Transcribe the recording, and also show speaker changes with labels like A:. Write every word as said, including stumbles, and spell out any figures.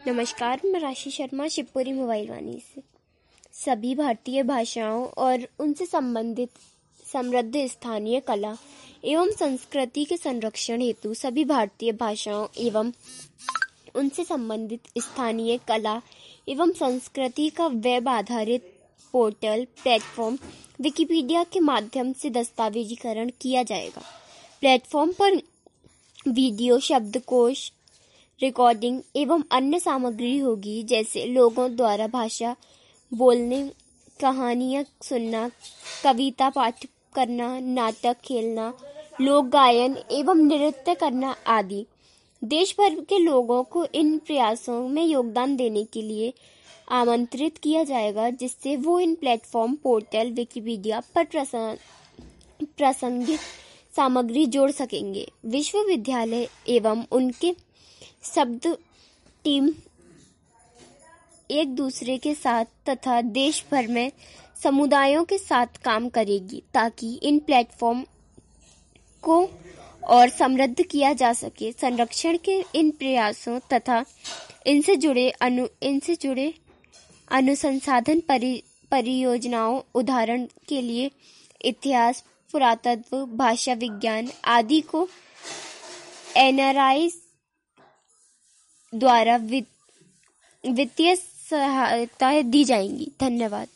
A: नमस्कार, मैं राशि शर्मा शिवपुरी मोबाइल वाणी से। सभी भारतीय भाषाओं और उनसे संबंधित समृद्ध स्थानीय कला एवं संस्कृति के संरक्षण हेतु सभी भारतीय भाषाओं एवं उनसे संबंधित स्थानीय कला एवं संस्कृति का वेब आधारित पोर्टल प्लेटफॉर्म विकिपीडिया के माध्यम से दस्तावेजीकरण किया जाएगा। प्लेटफॉर्म पर वीडियो, शब्दकोश, रिकॉर्डिंग एवं अन्य सामग्री होगी, जैसे लोगों द्वारा भाषा बोलने, कहानियाँ सुनना, कविता पाठ करना, नाटक खेलना, लोक गायन एवं नृत्य करना आदि। देश भर के लोगों को इन प्रयासों में योगदान देने के लिए आमंत्रित किया जाएगा, जिससे वो इन प्लेटफॉर्म पोर्टल विकिपीडिया पर प्रासंगिक सामग्री जोड़ सकेंगे। विश्वविद्यालय एवं उनके शब्द टीम एक दूसरे के साथ तथा देश भर में समुदायों के साथ काम करेगी, ताकि इन प्लेटफॉर्म को और समृद्ध किया जा सके। संरक्षण के इन प्रयासों तथा इनसे जुड़े अनु इनसे जुड़े अनुसंधान परि, परियोजनाओं, उदाहरण के लिए इतिहास, पुरातत्व, भाषा विज्ञान आदि को एनआरआई द्वारा वित्तीय सहायता दी जाएगी। धन्यवाद।